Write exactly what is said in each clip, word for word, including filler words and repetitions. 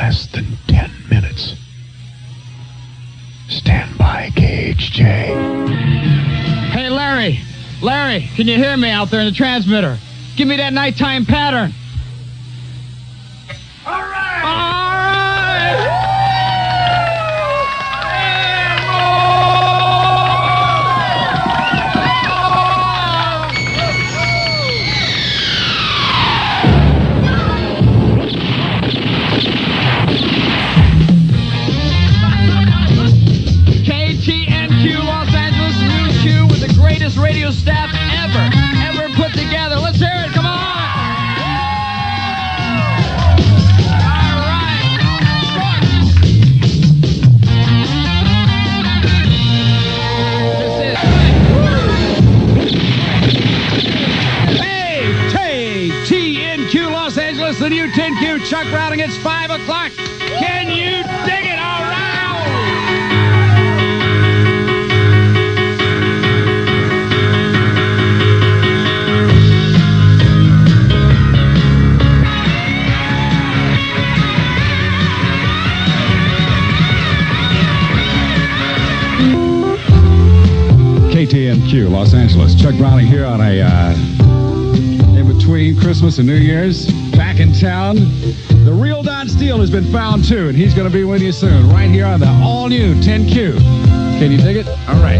less than ten minutes. Stand by, K H J. Hey, Larry. Larry, can you hear me out there in the transmitter? Give me that nighttime pattern. All right. All right. K T N Q Los Angeles News Q with the greatest radio staff ever, ever put together. Let's hear it. Come on. All right. Hey, K T N Q Los Angeles, the new ten Q Chuck Routing. It's five o'clock. Can you dig it? All right. K T N Q, Los Angeles. Chuck Browning here on a, uh, in between Christmas and New Year's. Back in town. The real Don Steele has been found too, and he's going to be with you soon. Right here on the all-new ten Q. Can you dig it? All right.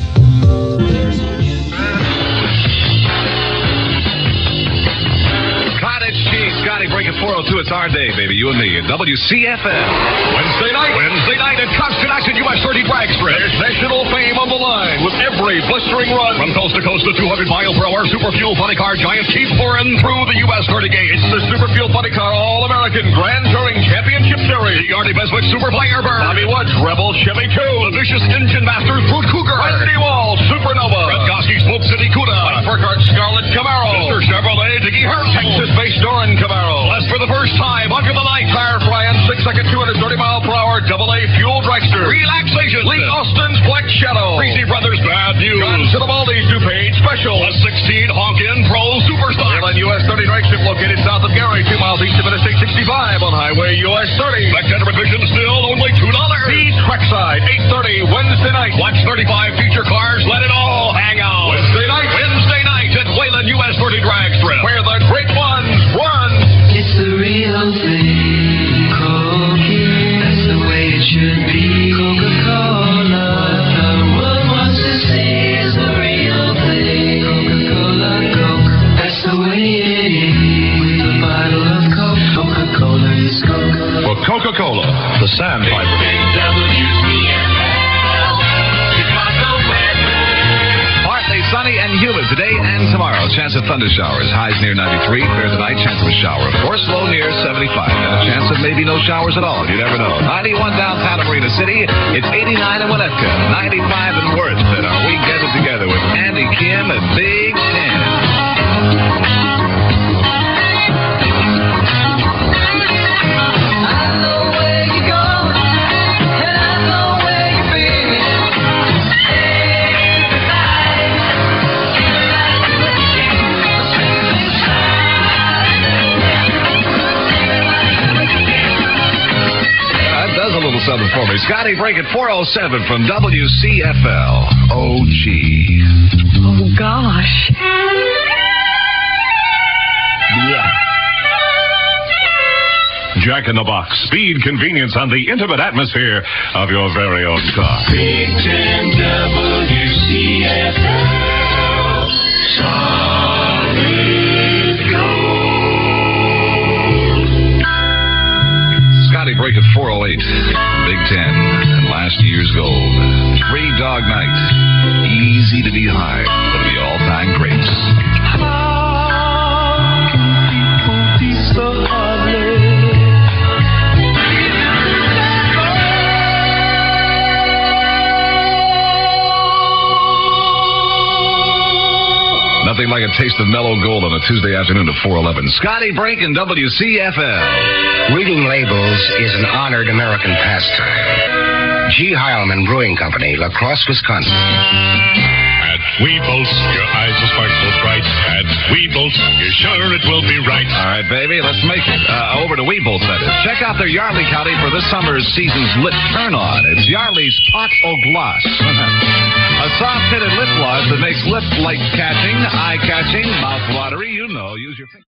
Cottage Cheese, Scotty, breaking four oh two. It's our day, baby. You and me at W C F L. Wednesday night, Wednesday night at Constant Action U S thirty Drag Strip. There's national fame on the line with every blistering run. From coast to coast, the two hundred mile per hour Super Fuel Funny Car giant keeps pouring through the U S thirty gate. It's the Super Fuel Funny Car All-American Grand Touring Championship Series. The Artie Beswick Super Flyer Bird. Bobby Woods Rebel Chevy two. The Vicious Engine Masters Brute Cougar. Randy Wall Supernova. Fred Goski Smoke City Cuda. Mike Burkhardt Scarlet Camaro. Mister Chevrolet Diggy Hurt. Texas-based Doran Camaro. Plus, for the first time, under the night, tire flying six-second, two hundred thirty mile per hour double A fuel dragster. Relaxation. Lee Austin's Black Shadow. Greasy Brothers Bad News. John Sinabaldi's two-page special. A sixteen Honkin' Pro Superstock. Airline U S thirty drag strip located south of Gary, two miles east of Interstate sixty-five on Highway U S thirty. Back to revision still only two dollars. The Trackside, eight thirty Wednesday night. Watch thirty-five feature cars. Let it all hang out. Wednesday night, Wednesday night at Wayland U S thirty drag strip, where the great ones run. It's the real thing, Coke. That's the way it should be. Coca-Cola, the world wants to see is the real thing. Coca-Cola, Coke. That's the way it is. With a bottle of Coke, Coca-Cola is Coke. For Coca-Cola, the Sandpiper. Partly sunny and humid today and tomorrow. Chance of thunder showers. Highs near ninety-three. Clear tonight. Chance of a shower. Of course, low near seventy-five. And a chance of maybe no showers at all. You never know. ninety-one downtown Marina City. It's eighty-nine in Winnetka. ninety-five in Worth. And are we getting together with Andy Kim at Big Ten? Something for me. Scotty breaking four oh seven from W C F L. O G. Oh, gosh. Yeah. Jack in the Box. Speed, convenience, and the intimate atmosphere of your very own car. Big Ten W C F L. Solid gold. Scotty breaking four oh eight. Big Ten and last year's gold. Three Dog Night. Easy to be high for the all-time greats. How can people be so heartless? Nothing like a taste of mellow gold on a Tuesday afternoon at four eleven. Scotty Brink and W C F L. Reading labels is an honored American pastime. G. Heilman Brewing Company, La Crosse, Wisconsin. At Weebles, your eyes will sparkle bright. At Weebles, you're sure it will be right. All right, baby, let's make it. Uh, over to Weebles, that is. Check out their Yardley County for this summer's season's lit turn-on. It's Yardley's Pot au Glace. A soft-headed lip gloss that makes lip light-catching, eye-catching, mouth-watery. You know, use your finger.